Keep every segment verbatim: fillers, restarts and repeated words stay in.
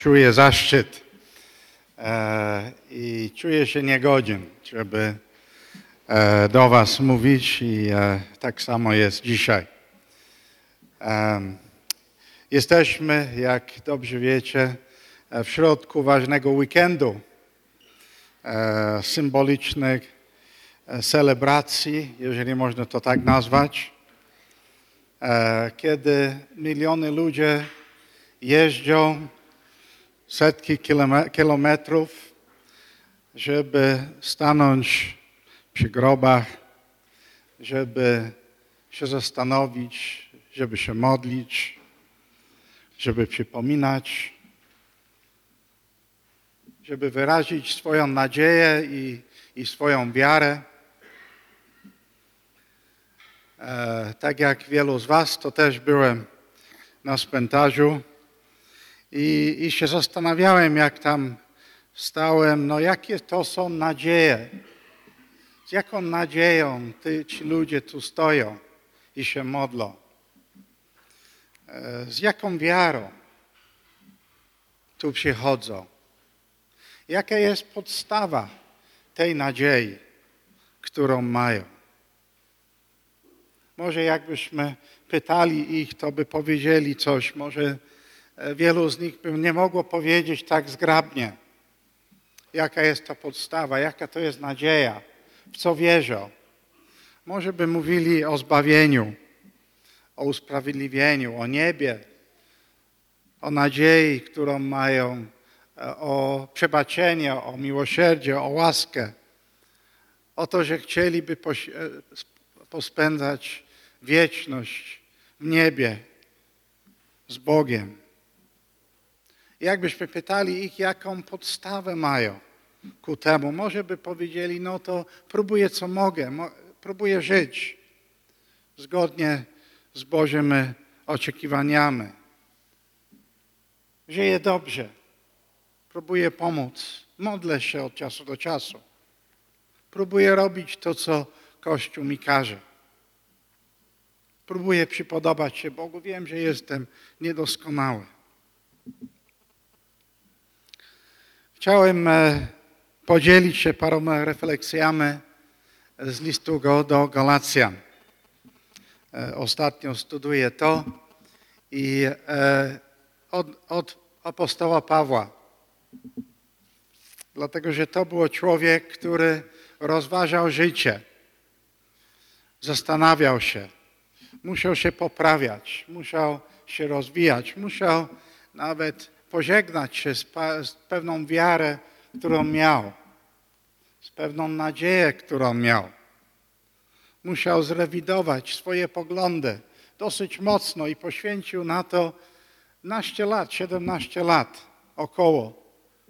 Czuję zaszczyt e, i czuję się niegodzien, żeby e, do was mówić i e, tak samo jest dzisiaj. E, jesteśmy, jak dobrze wiecie, w środku ważnego weekendu, e, symbolicznych e, celebracji, jeżeli można to tak nazwać, e, kiedy miliony ludzi jeżdżą setki kilometrów, żeby stanąć przy grobach, żeby się zastanowić, żeby się modlić, żeby przypominać, żeby wyrazić swoją nadzieję i, i swoją wiarę. E, tak jak wielu z was, to też byłem na cmentarzu. I, I się zastanawiałem, jak tam stałem, no jakie to są nadzieje. Z jaką nadzieją ty, ci ludzie tu stoją i się modlą. Z jaką wiarą tu przychodzą. Jaka jest podstawa tej nadziei, którą mają. Może jakbyśmy pytali ich, to by powiedzieli coś, może wielu z nich by nie mogło powiedzieć tak zgrabnie, jaka jest to podstawa, jaka to jest nadzieja, w co wierzą. Może by mówili o zbawieniu, o usprawiedliwieniu, o niebie, o nadziei, którą mają, o przebaczenie, o miłosierdzie, o łaskę, o to, że chcieliby pospędzać wieczność w niebie z Bogiem. Jakbyśmy pytali ich, jaką podstawę mają ku temu, może by powiedzieli, no to próbuję co mogę, mo- próbuję żyć zgodnie z Bożymi oczekiwaniami. Żyję dobrze, próbuję pomóc, modlę się od czasu do czasu. Próbuję robić to, co Kościół mi każe. Próbuję przypodobać się Bogu, wiem, że jestem niedoskonały. Chciałem podzielić się paroma refleksjami z listu do Galacjan. Ostatnio studiuję to i od, od apostoła Pawła. Dlatego, że to był człowiek, który rozważał życie. Zastanawiał się. Musiał się poprawiać. Musiał się rozwijać. Musiał nawet pożegnać się z, z pewną wiarę, którą miał, z pewną nadzieję, którą miał. Musiał zrewidować swoje poglądy dosyć mocno i poświęcił na to naście lat, siedemnaście lat około,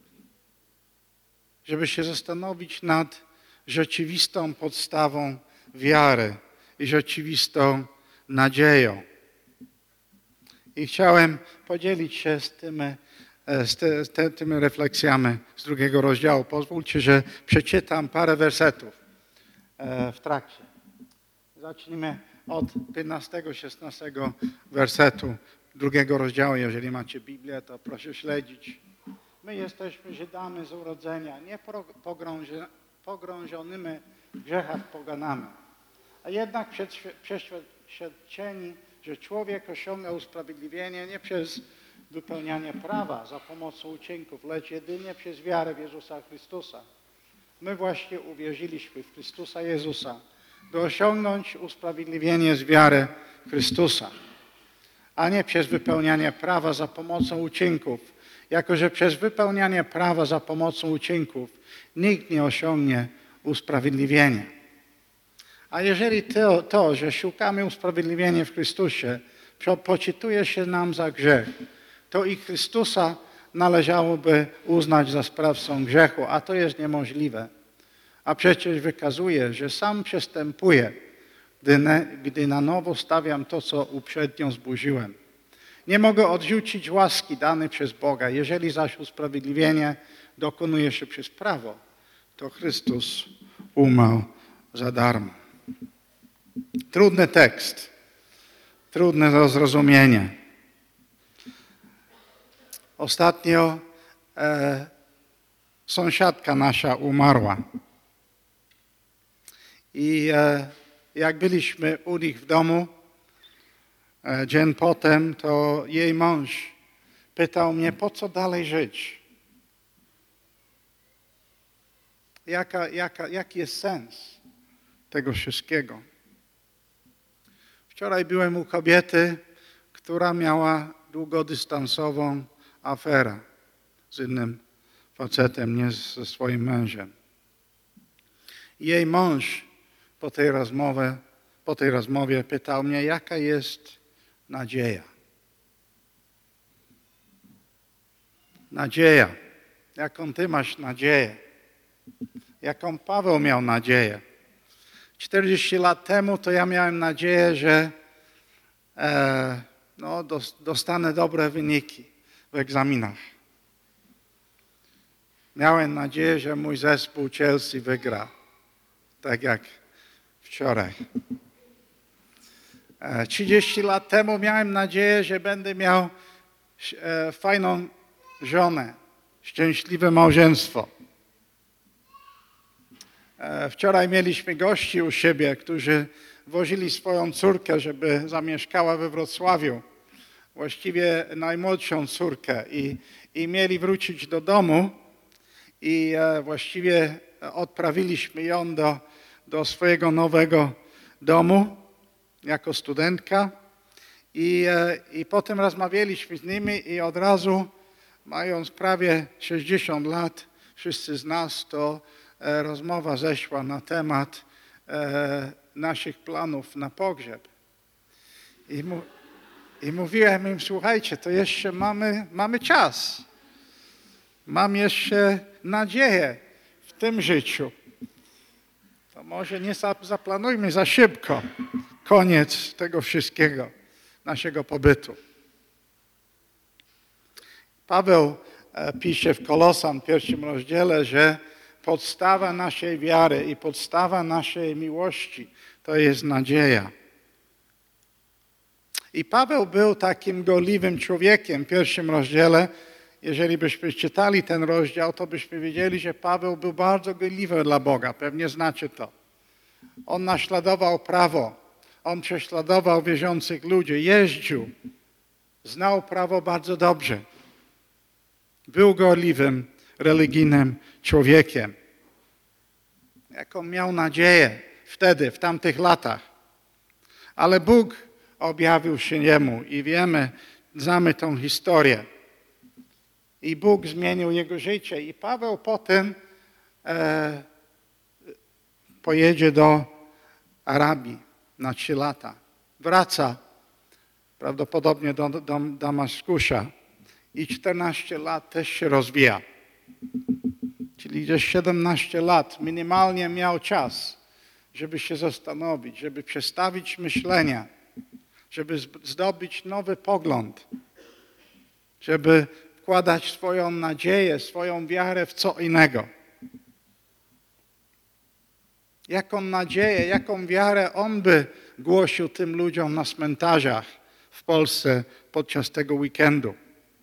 żeby się zastanowić nad rzeczywistą podstawą wiary i rzeczywistą nadzieją. I chciałem podzielić się z tymi, z, te, z te, tymi refleksjami z drugiego rozdziału. Pozwólcie, że przeczytam parę wersetów w trakcie. Zacznijmy od piętnastego, szesnastego wersetu drugiego rozdziału. Jeżeli macie Biblię, to proszę śledzić. My jesteśmy Żydami z urodzenia, nie pogrążonymi w grzechach poganami, a jednak przeświadczeni, że człowiek osiąga usprawiedliwienie nie przez wypełnianie prawa za pomocą uczynków, lecz jedynie przez wiarę w Jezusa Chrystusa. My właśnie uwierzyliśmy w Chrystusa Jezusa, by osiągnąć usprawiedliwienie z wiary Chrystusa, a nie przez wypełnianie prawa za pomocą uczynków, jako że przez wypełnianie prawa za pomocą uczynków nikt nie osiągnie usprawiedliwienia. A jeżeli to, to, że szukamy usprawiedliwienia w Chrystusie, poczytuje się nam za grzech, to i Chrystusa należałoby uznać za sprawcą grzechu, a to jest niemożliwe. A przecież wykazuje, że sam przestępuję, gdy, ne, gdy na nowo stawiam to, co uprzednio zburzyłem. Nie mogę odrzucić łaski danej przez Boga. Jeżeli zaś usprawiedliwienie dokonuje się przez prawo, to Chrystus umarł za darmo. Trudny tekst, trudne do zrozumienia. Ostatnio e, sąsiadka nasza umarła. I e, jak byliśmy u nich w domu, e, dzień potem, to jej mąż pytał mnie, po co dalej żyć? Jaka, jaka, jaki jest sens tego wszystkiego? Wczoraj byłem u kobiety, która miała długodystansową aferę z innym facetem, nie ze swoim mężem. Jej mąż po tej rozmowie, po tej rozmowie pytał mnie, jaka jest nadzieja. Nadzieja. Jaką ty masz nadzieję? Jaką Paweł miał nadzieję? czterdzieści lat temu to ja miałem nadzieję, że e, no, dostanę dobre wyniki w egzaminach. Miałem nadzieję, że mój zespół Chelsea wygra, tak jak wczoraj. E, trzydzieści lat temu miałem nadzieję, że będę miał e, fajną żonę, szczęśliwe małżeństwo. Wczoraj mieliśmy gości u siebie, którzy wozili swoją córkę, żeby zamieszkała we Wrocławiu. Właściwie najmłodszą córkę i, i mieli wrócić do domu i e, właściwie odprawiliśmy ją do, do swojego nowego domu jako studentka i, e, i potem rozmawialiśmy z nimi i od razu, mając prawie sześćdziesiąt lat, wszyscy z nas to rozmowa zeszła na temat e, naszych planów na pogrzeb. I, mu, I mówiłem im, słuchajcie, to jeszcze mamy, mamy czas. Mam jeszcze nadzieję w tym życiu. To może nie zaplanujmy za szybko koniec tego wszystkiego, naszego pobytu. Paweł e, pisze w Kolosan w pierwszym rozdziale, że podstawa naszej wiary i podstawa naszej miłości to jest nadzieja. I Paweł był takim gorliwym człowiekiem w pierwszym rozdziale. Jeżeli byśmy czytali ten rozdział, to byśmy wiedzieli, że Paweł był bardzo gorliwy dla Boga. Pewnie znacie to. On naśladował prawo. On prześladował wierzących ludzi. Jeździł. Znał prawo bardzo dobrze. Był gorliwym, religijnym człowiekiem. Jaką miał nadzieję wtedy, w tamtych latach. Ale Bóg objawił się jemu i wiemy, znamy tą historię. I Bóg zmienił jego życie. I Paweł potem e, pojedzie do Arabii na trzy lata. Wraca prawdopodobnie do, do Damaskusza i czternaście lat też się rozwija. Czyli gdzieś siedemnaście lat minimalnie miał czas, żeby się zastanowić, żeby przestawić myślenia, żeby zdobyć nowy pogląd, żeby wkładać swoją nadzieję, swoją wiarę w co innego. Jaką nadzieję, jaką wiarę on by głosił tym ludziom na cmentarzach w Polsce podczas tego weekendu.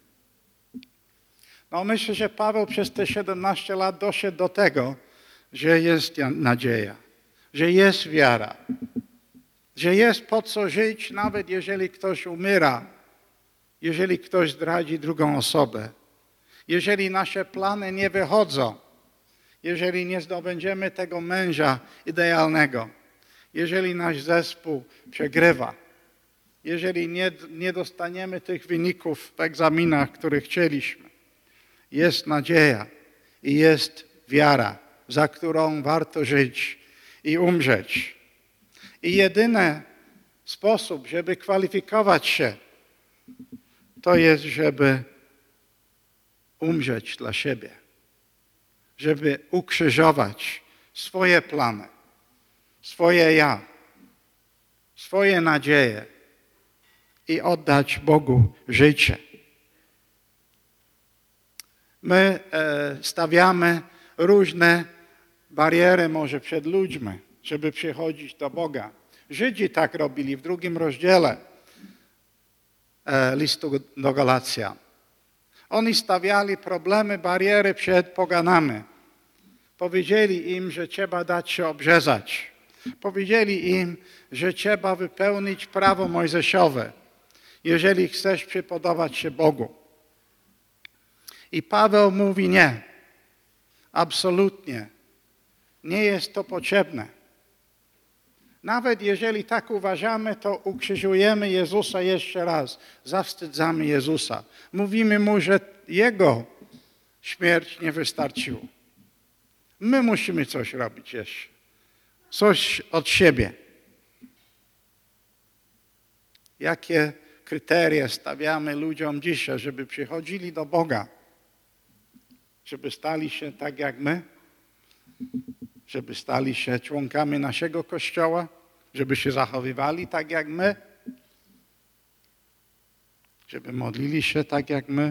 No myślę, że Paweł przez te siedemnaście lat doszedł do tego, że jest nadzieja, że jest wiara, że jest po co żyć, nawet jeżeli ktoś umiera, jeżeli ktoś zdradzi drugą osobę, jeżeli nasze plany nie wychodzą, jeżeli nie zdobędziemy tego męża idealnego, jeżeli nasz zespół przegrywa, jeżeli nie, nie dostaniemy tych wyników w egzaminach, które chcieliśmy. Jest nadzieja i jest wiara, za którą warto żyć i umrzeć. I jedyny sposób, żeby kwalifikować się, to jest, żeby umrzeć dla siebie. Żeby ukrzyżować swoje plany, swoje ja, swoje nadzieje i oddać Bogu życie. My e, stawiamy różne bariery może przed ludźmi, żeby przychodzić do Boga. Żydzi tak robili w drugim rozdziale e, listu do Galacjan. Oni stawiali problemy, bariery przed poganami. Powiedzieli im, że trzeba dać się obrzezać. Powiedzieli im, że trzeba wypełnić prawo mojżeszowe, jeżeli chcesz przypodobać się Bogu. I Paweł mówi nie. Absolutnie. Nie jest to potrzebne. Nawet jeżeli tak uważamy, to ukrzyżujemy Jezusa jeszcze raz. Zawstydzamy Jezusa. Mówimy Mu, że Jego śmierć nie wystarczyła. My musimy coś robić jeszcze. Coś od siebie. Jakie kryteria stawiamy ludziom dzisiaj, żeby przychodzili do Boga? Żeby stali się tak jak my? Żeby stali się członkami naszego Kościoła? Żeby się zachowywali tak jak my? Żeby modlili się tak jak my?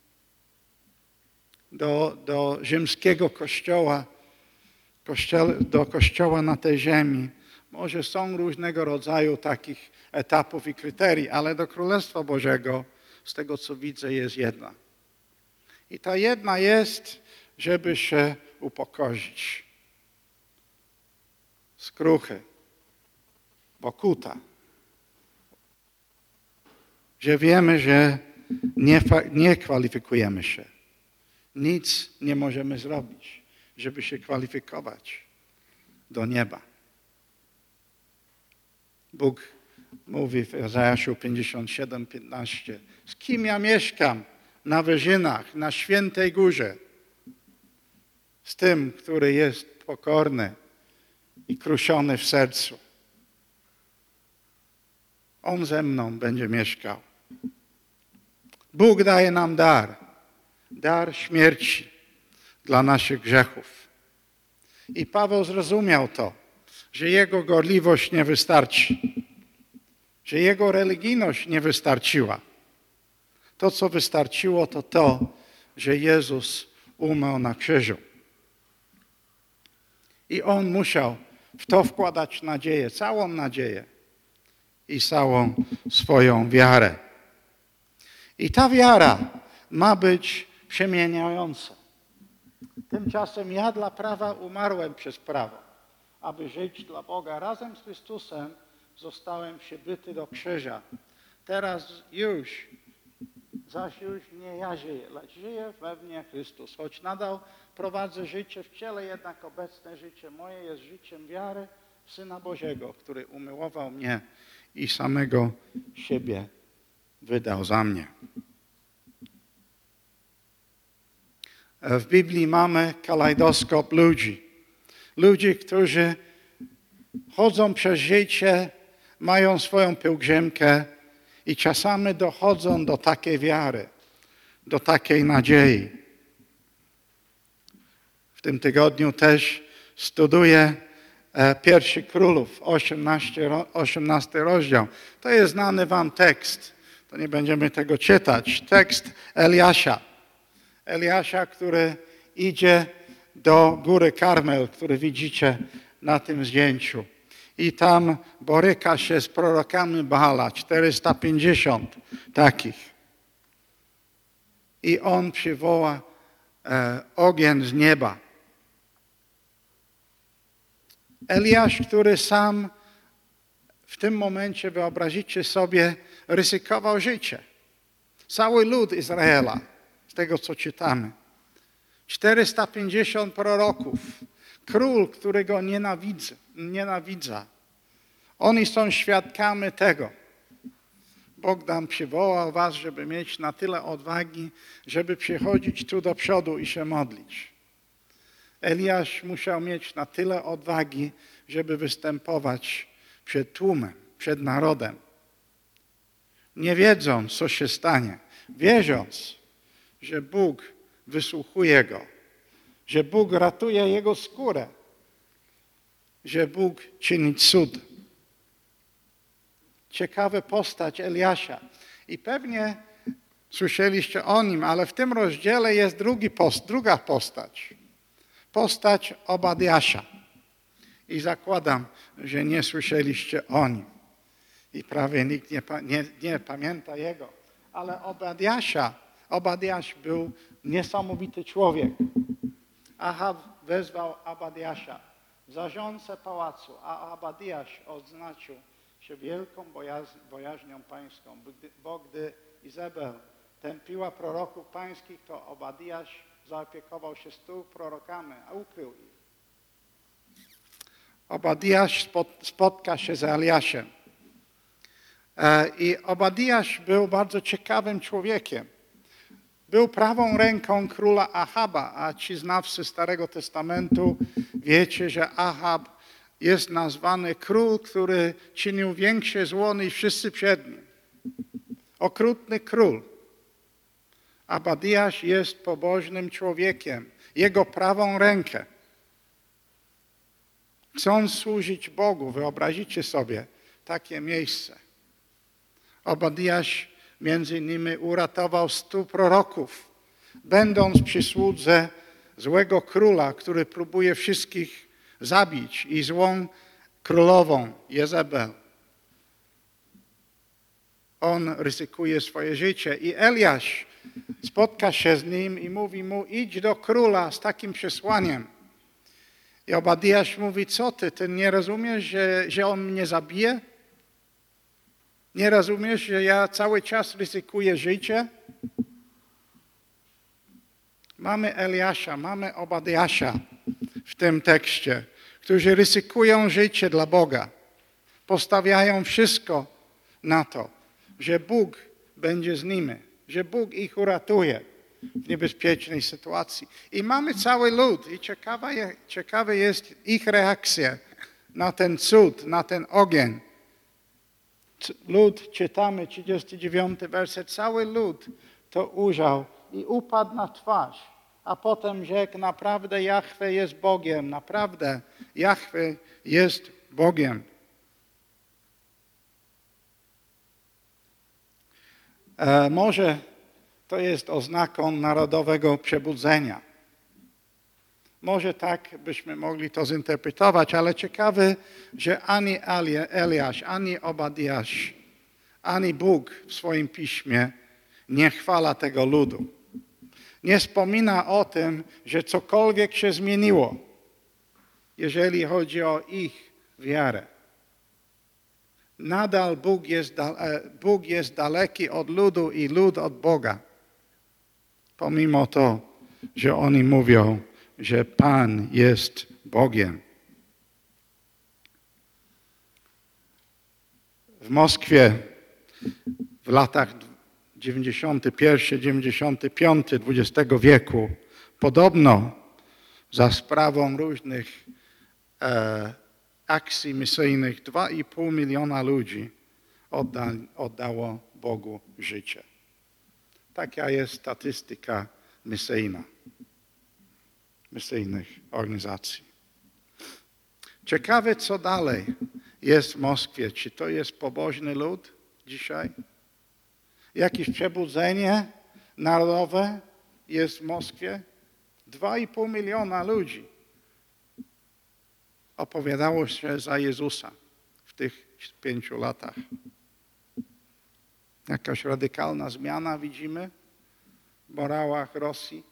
Do, do rzymskiego Kościoła, kościoła, do Kościoła na tej ziemi. Może są różnego rodzaju takich etapów i kryterii, ale do Królestwa Bożego, z tego co widzę, jest jedna. I ta jedna jest, żeby się upokorzyć. Skruchy, pokuta. Że wiemy, że nie, nie kwalifikujemy się. Nic nie możemy zrobić, żeby się kwalifikować do nieba. Bóg mówi w Izajaszu pięćdziesiąt siedem, piętnaście. Z kim ja mieszkam na wyżynach, na świętej górze? Z tym, który jest pokorny i kruszony w sercu. On ze mną będzie mieszkał. Bóg daje nam dar. Dar śmierci dla naszych grzechów. I Paweł zrozumiał to, że jego gorliwość nie wystarczy. Że jego religijność nie wystarczyła. To, co wystarczyło, to to, że Jezus umarł na krzyżu. I on musiał w to wkładać nadzieję, całą nadzieję i całą swoją wiarę. I ta wiara ma być przemieniająca. Tymczasem ja dla prawa umarłem przez prawo, aby żyć dla Boga. Razem z Chrystusem zostałem przybyty do krzyża. Teraz już, zaś już nie ja żyję, lecz żyje we mnie Chrystus. Choć nadal prowadzę życie w ciele, jednak obecne życie moje jest życiem wiary w Syna Bożego, który umiłował mnie i samego siebie wydał za mnie. W Biblii mamy kalejdoskop ludzi. Ludzi, którzy chodzą przez życie, mają swoją pielgrzymkę i czasami dochodzą do takiej wiary, do takiej nadziei. W tym tygodniu też studiuję Pierwszy Królów, osiemnasty rozdział. To jest znany wam tekst, to nie będziemy tego czytać. Tekst Eliasza. Eliasza, który idzie do góry Karmel, który widzicie na tym zdjęciu. I tam boryka się z prorokami Baala, czterysta pięćdziesiąt takich. I on przywoła e, ogień z nieba. Eliasz, który sam w tym momencie, wyobrazicie sobie, ryzykował życie. Cały lud Izraela, z tego co czytamy. czterysta pięćdziesiąt proroków. Król, którego nienawidzi, nienawidza. Oni są świadkami tego. Bóg nam przywołał was, żeby mieć na tyle odwagi, żeby przychodzić tu do przodu i się modlić. Eliasz musiał mieć na tyle odwagi, żeby występować przed tłumem, przed narodem. Nie wiedząc, co się stanie, wierząc, że Bóg wysłuchuje go, że Bóg ratuje jego skórę, że Bóg czyni cud. Ciekawa postać Eliasza. I pewnie słyszeliście o nim, ale w tym rozdziale jest drugi post, druga postać. Postać Obadiasza. I zakładam, że nie słyszeliście o nim. I prawie nikt nie, nie, nie pamięta jego. Ale Obadiasza, Obadiasz był niesamowity człowiek. Ahab wezwał Obadiasza w zarządcę pałacu, a Obadiasz odznaczył się wielką bojaźnią pańską, bo gdy Izabel tępiła proroków pańskich, to Obadiasz zaopiekował się stu prorokami, a ukrył ich. Obadiasz spotka się z Eliaszem. I Obadiasz był bardzo ciekawym człowiekiem. Był prawą ręką króla Ahaba, a ci znawcy Starego Testamentu wiecie, że Ahab jest nazwany król, który czynił większe zło niż wszyscy przed nim. Okrutny król. Obadiasz jest pobożnym człowiekiem. Jego prawą rękę. Chcąc służyć Bogu, wyobrazicie sobie takie miejsce. Obadiasz między innymi uratował stu proroków, będąc przy słudze złego króla, który próbuje wszystkich zabić i złą królową Jezebel. On ryzykuje swoje życie i Eliasz spotka się z nim i mówi mu: idź do króla z takim przesłaniem. I Obadiasz mówi: co ty, ty nie rozumiesz, że, że on mnie zabije? Nie rozumiesz, że ja cały czas ryzykuję życie? Mamy Eliasza, mamy Obadiasza w tym tekście, którzy ryzykują życie dla Boga. Postawiają wszystko na to, że Bóg będzie z nimi, że Bóg ich uratuje w niebezpiecznej sytuacji. I mamy cały lud i ciekawa je, ciekawa jest ich reakcja na ten cud, na ten ogień. Lud, czytamy trzydziesty dziewiąty werset, cały lud to ujrzał i upadł na twarz, a potem rzekł: naprawdę Jahwe jest Bogiem, naprawdę Jahwe jest Bogiem. E, może to jest oznaką narodowego przebudzenia. Może tak byśmy mogli to zinterpretować, ale ciekawe, że ani Eliasz, ani Obadiasz, ani Bóg w swoim piśmie nie chwala tego ludu. Nie wspomina o tym, że cokolwiek się zmieniło, jeżeli chodzi o ich wiarę. Nadal Bóg jest, Bóg jest daleki od ludu i lud od Boga. Pomimo to, że oni mówią, że Pan jest Bogiem. W Moskwie w latach dziewięćdziesiątym pierwszym dziewięćdziesiątym piątym dwudziestego wieku podobno za sprawą różnych e, akcji misyjnych dwa i pół miliona ludzi odda, oddało Bogu życie. Taka jest statystyka misyjna. misyjnych organizacji. Ciekawe, co dalej jest w Moskwie. Czy to jest pobożny lud dzisiaj? Jakieś przebudzenie narodowe jest w Moskwie? Dwa i pół miliona ludzi opowiadało się za Jezusa w tych pięciu latach. Jakaś radykalna zmiana widzimy w morałach Rosji.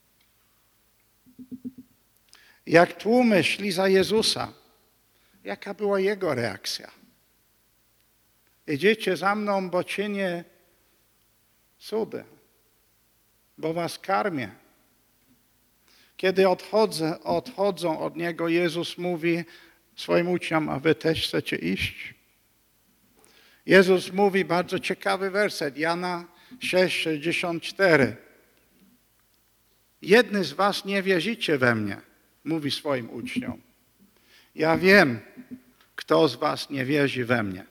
Jak tłumy szli za Jezusa, jaka była Jego reakcja? Idziecie za mną, bo czynię cudy, bo was karmię. Kiedy odchodzę, odchodzą od Niego, Jezus mówi swoim uczniom: a wy też chcecie iść? Jezus mówi bardzo ciekawy werset, Jana sześć sześćdziesiąt cztery. Jedni z was nie wierzycie we mnie, mówi swoim uczniom. Ja wiem, kto z was nie wierzy we mnie.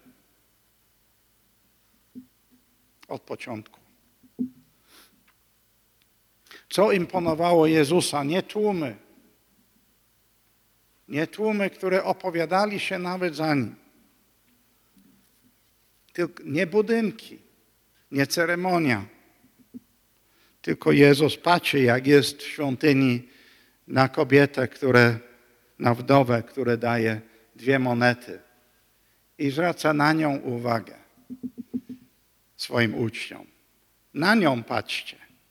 Od początku. Co imponowało Jezusa? Nie tłumy. Nie tłumy, które opowiadali się nawet za Nim. Tylko nie budynki, nie ceremonia. Tylko Jezus patrzy, jak jest w świątyni, na kobietę, które, na wdowę, która daje dwie monety i zwraca na nią uwagę swoim uczniom. Na nią patrzcie,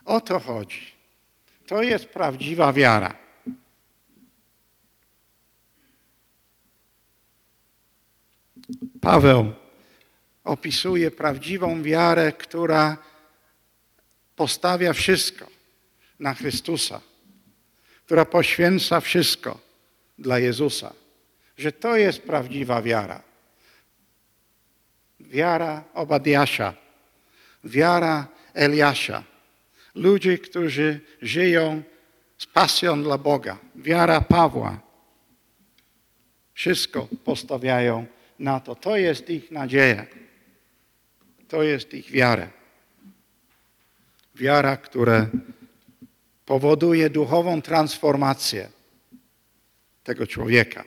O to chodzi. To jest prawdziwa wiara. Paweł opisuje prawdziwą wiarę, która postawia wszystko na Chrystusa, która poświęca wszystko dla Jezusa. Że to jest prawdziwa wiara. Wiara Obadiasza, wiara Eliasza. Ludzi, którzy żyją z pasją dla Boga. Wiara Pawła. Wszystko postawiają na to. To jest ich nadzieja. To jest ich wiara. Wiara, która powoduje duchową transformację tego człowieka.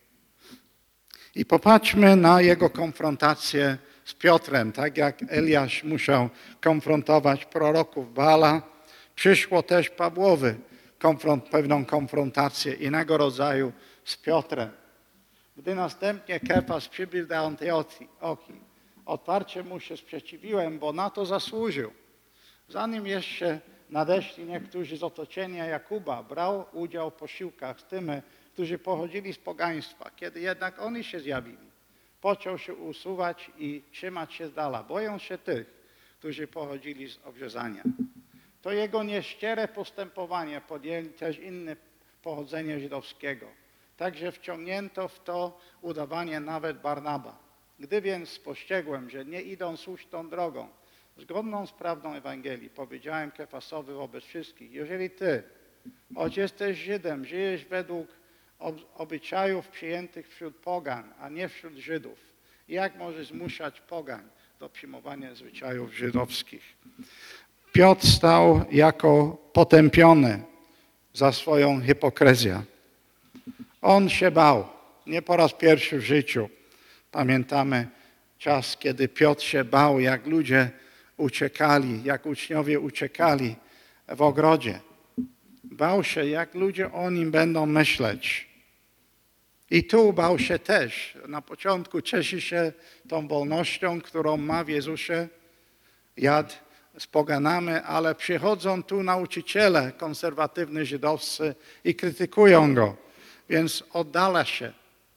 I popatrzmy na jego konfrontację z Piotrem. Tak jak Eliasz musiał konfrontować proroków Baala, przyszło też Pawłowi konfront, pewną konfrontację innego rodzaju z Piotrem. Gdy następnie Kefas przybył do Antiochii, otwarcie mu się sprzeciwiłem, bo na to zasłużył. Zanim jeszcze nadeszli niektórzy z otoczenia Jakuba, brał udział w posiłkach z tymi, którzy pochodzili z pogaństwa. Kiedy jednak oni się zjawili, począł się usuwać i trzymać się z dala, bojąc się tych, którzy pochodzili z obrzezania. To jego nieszczere postępowanie podjęli też inne pochodzenia żydowskiego. Także wciągnięto w to udawanie nawet Barnaba. Gdy więc spostrzegłem, że nie idą słuszną drogą, zgodną z prawdą Ewangelii, powiedziałem Kefasowi wobec wszystkich: jeżeli ty, choć jesteś Żydem, żyjesz według obyczajów przyjętych wśród pogan, a nie wśród Żydów, jak możesz zmuszać pogań do przyjmowania zwyczajów żydowskich? Piotr stał jako potępiony za swoją hipokryzję. On się bał, nie po raz pierwszy w życiu. Pamiętamy czas, kiedy Piotr się bał, jak ludzie uciekali, jak uczniowie uciekali w ogrodzie. Bał się, jak ludzie o nim będą myśleć. I tu bał się też. Na początku cieszy się tą wolnością, którą ma w Jezusie. Jadł z poganami, ale przychodzą tu nauczyciele konserwatywni żydowscy i krytykują go. Więc oddala się.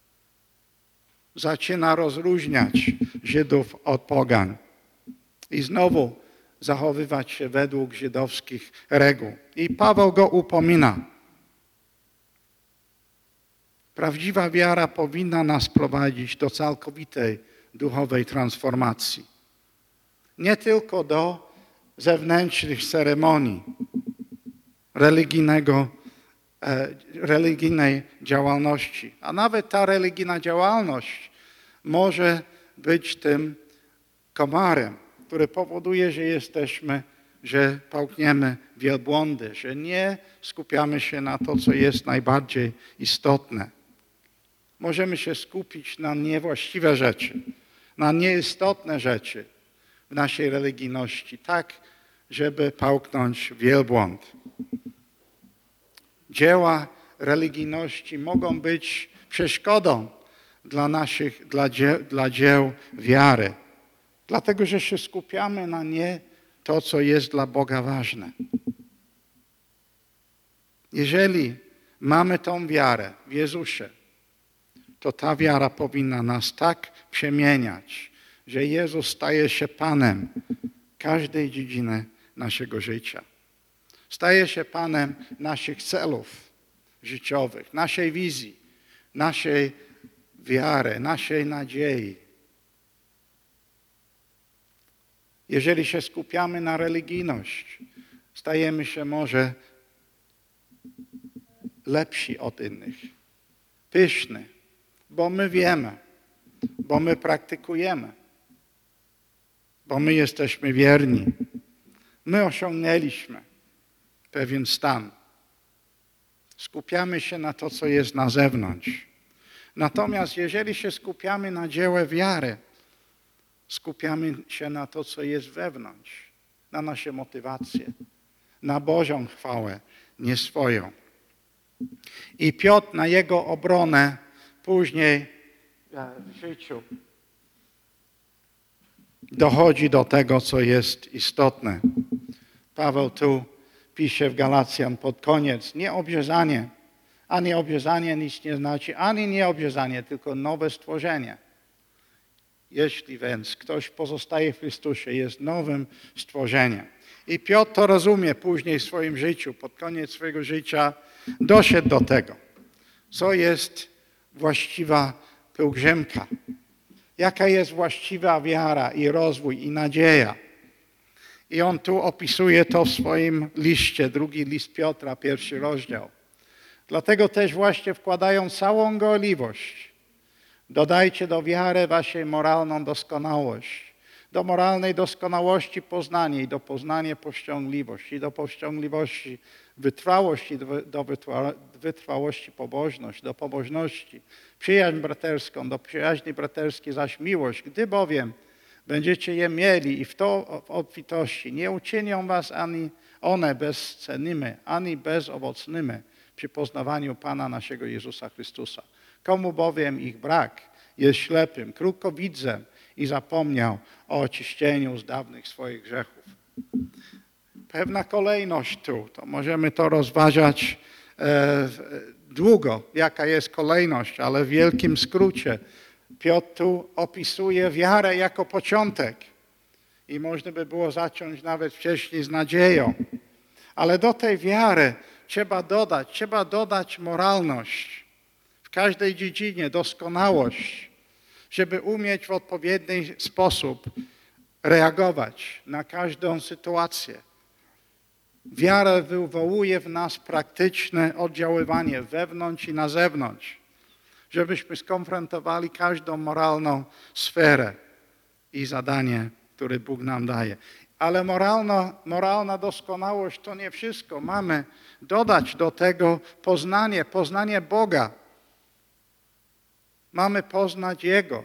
Zaczyna rozróżniać Żydów od pogan. I znowu zachowywać się według żydowskich reguł. I Paweł go upomina. Prawdziwa wiara powinna nas prowadzić do całkowitej duchowej transformacji. Nie tylko do zewnętrznych ceremonii religijnego, e, religijnej działalności. A nawet ta religijna działalność może być tym komarem, który powoduje, że jesteśmy, że połkniemy wielbłądy, że nie skupiamy się na to, co jest najbardziej istotne. Możemy się skupić na niewłaściwe rzeczy, na nieistotne rzeczy w naszej religijności, tak, żeby połknąć wielbłąd. Dzieła religijności mogą być przeszkodą dla naszych, dla dzieł, dla dzieł wiary. Dlatego, że się skupiamy na nie to, co jest dla Boga ważne. Jeżeli mamy tą wiarę w Jezusie, to ta wiara powinna nas tak przemieniać, że Jezus staje się Panem każdej dziedziny naszego życia. Staje się Panem naszych celów życiowych, naszej wizji, naszej wiary, naszej nadziei. Jeżeli się skupiamy na religijność, stajemy się może lepsi od innych, pyszni, bo my wiemy, bo my praktykujemy, bo my jesteśmy wierni. My osiągnęliśmy pewien stan. Skupiamy się na to, co jest na zewnątrz. Natomiast jeżeli się skupiamy na dziełach wiary, skupiamy się na to, co jest wewnątrz, na nasze motywacje, na Bożą chwałę, nie swoją. I Piotr na jego obronę później w życiu dochodzi do tego, co jest istotne. Paweł tu pisze w Galacjan pod koniec, nie obrzezanie, ani obrzezanie nic nie znaczy, ani nie obrzezanie, tylko nowe stworzenie. Jeśli więc ktoś pozostaje w Chrystusie, jest nowym stworzeniem. I Piotr to rozumie później w swoim życiu, pod koniec swojego życia doszedł do tego, co jest właściwa pielgrzymka, jaka jest właściwa wiara i rozwój i nadzieja. I on tu opisuje to w swoim liście, drugi list Piotra, pierwszy rozdział. Dlatego też właśnie wkładając całą gorliwość, dodajcie do wiary waszej moralną doskonałość, do moralnej doskonałości poznanie i do poznania powściągliwość i do powściągliwości wytrwałość i do wytrwałości pobożność, do pobożności przyjaźń braterską, do przyjaźni braterskiej zaś miłość, gdy bowiem będziecie je mieli i w to w obfitości, nie uczynią was ani one bezcennymi, ani bezowocnymi przy poznawaniu Pana naszego Jezusa Chrystusa. Komu bowiem ich brak jest ślepym, krótkowidzem i zapomniał o oczyszczeniu z dawnych swoich grzechów. Pewna kolejność tu, to możemy to rozważać e, długo, jaka jest kolejność, ale w wielkim skrócie Piotr tu opisuje wiarę jako początek i można by było zacząć nawet wcześniej z nadzieją, ale do tej wiary trzeba dodać, trzeba dodać moralność w każdej dziedzinie, doskonałość, żeby umieć w odpowiedni sposób reagować na każdą sytuację. Wiara wywołuje w nas praktyczne oddziaływanie wewnątrz i na zewnątrz, żebyśmy skonfrontowali każdą moralną sferę i zadanie, które Bóg nam daje. Ale moralna, moralna doskonałość to nie wszystko. Mamy dodać do tego poznanie, poznanie Boga. Mamy poznać Jego.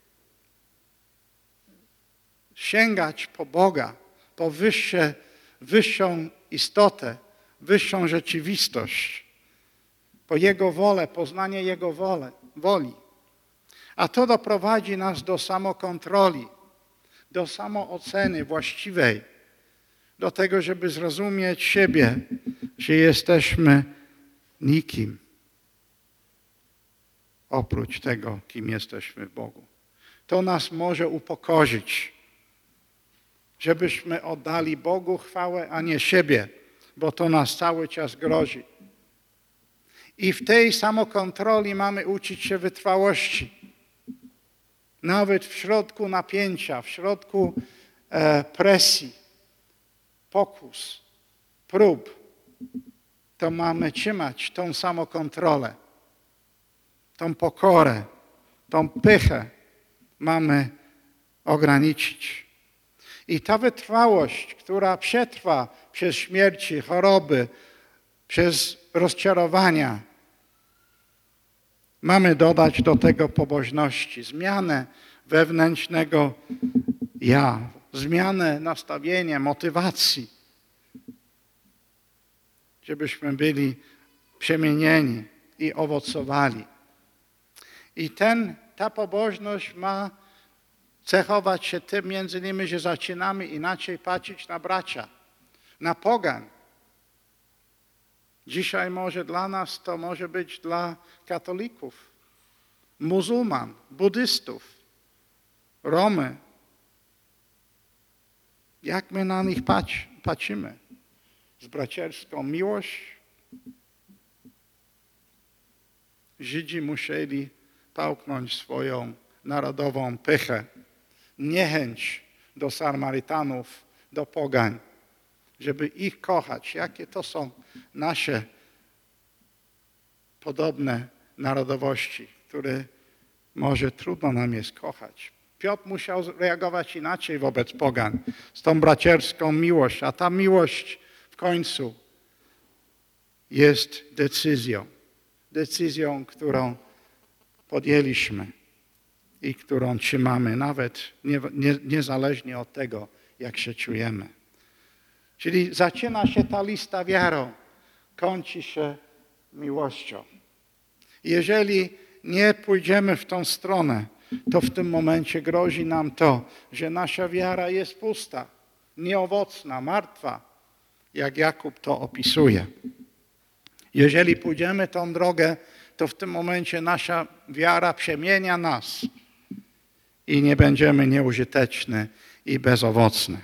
Sięgać po Boga, po wyższe, wyższą istotę, wyższą rzeczywistość, po Jego wolę, poznanie Jego wolę, woli. A to doprowadzi nas do samokontroli, do samooceny właściwej, do tego, żeby zrozumieć siebie, że jesteśmy nikim oprócz tego, kim jesteśmy w Bogu. To nas może upokorzyć, żebyśmy oddali Bogu chwałę, a nie siebie, bo to nas cały czas grozi. I w tej samokontroli mamy uczyć się wytrwałości. Nawet w środku napięcia, w środku e, presji, pokus, prób, to mamy trzymać tą samokontrolę, tą pokorę, tą pychę mamy ograniczyć. I ta wytrwałość, która przetrwa przez śmierci, choroby, przez rozczarowania, mamy dodać do tego pobożności, zmianę wewnętrznego ja, zmianę nastawienia, motywacji, żebyśmy byli przemienieni i owocowali. I ten, ta pobożność ma cechować się tym między innymi, że zaczynamy inaczej patrzeć na bracia, na pogan. Dzisiaj może dla nas to może być dla katolików, muzułman, buddystów, Romy. Jak my na nich patrzy, patrzymy? Z braterską miłość? Żydzi musieli pałknąć swoją narodową pychę, niechęć do Samarytanów, do pogań, żeby ich kochać. Jakie to są nasze podobne narodowości, które może trudno nam jest kochać. Piotr musiał reagować inaczej wobec pogan, z tą braterską miłością, a ta miłość w końcu jest decyzją. Decyzją, którą podjęliśmy i którą trzymamy, nawet nie, nie, niezależnie od tego, jak się czujemy. Czyli zaczyna się ta lista wiarą, kończy się miłością. Jeżeli nie pójdziemy w tą stronę, to w tym momencie grozi nam to, że nasza wiara jest pusta, nieowocna, martwa. jak Jakub to opisuje. Jeżeli pójdziemy tą drogę, to w tym momencie nasza wiara przemienia nas i nie będziemy nieużyteczni i bezowocni.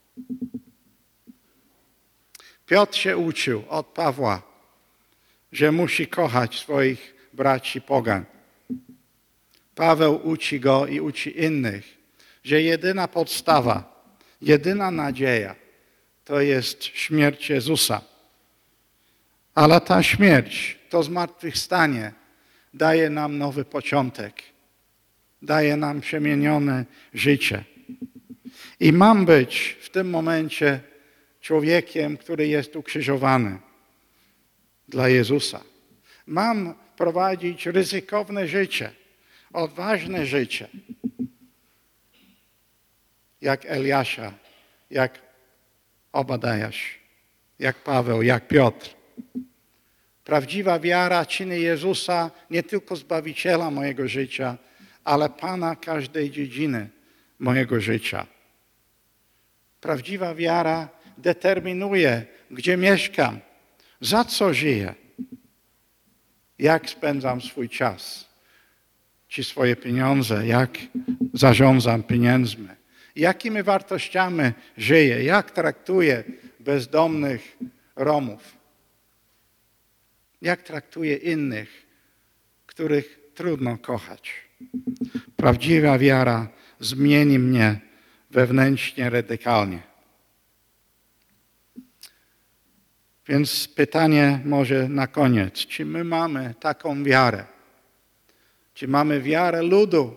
Piotr się uczył od Pawła, że musi kochać swoich braci pogan. Paweł uczy go i uczy innych, że jedyna podstawa, jedyna nadzieja to jest śmierć Jezusa. Ale ta śmierć, to zmartwychwstanie daje nam nowy początek. Daje nam przemienione życie. I mam być w tym momencie człowiekiem, który jest ukrzyżowany dla Jezusa. Mam prowadzić ryzykowne życie, odważne życie. Jak Eliasza, jak Obadajasz, jak Paweł, jak Piotr. Prawdziwa wiara czyni Jezusa nie tylko Zbawiciela mojego życia, ale Pana każdej dziedziny mojego życia. Prawdziwa wiara determinuje, gdzie mieszkam, za co żyję, jak spędzam swój czas, czy swoje pieniądze, jak zarządzam pieniędzmi, jakimi wartościami żyję, jak traktuję bezdomnych Romów, jak traktuję innych, których trudno kochać. Prawdziwa wiara zmieni mnie wewnętrznie, radykalnie. Więc pytanie może na koniec, czy my mamy taką wiarę? Czy mamy wiarę ludu?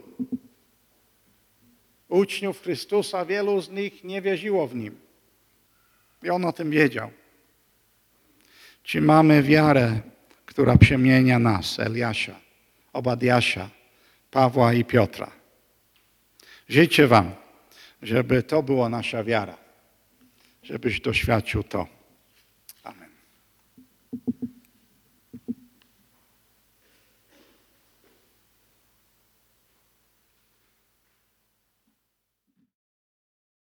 Uczniów Chrystusa, wielu z nich nie wierzyło w Nim. I On o tym wiedział. Czy mamy wiarę, która przemienia nas, Eliasza, Obadiasza, Pawła i Piotra? Życzę wam, żeby to była nasza wiara, żebyś doświadczył to.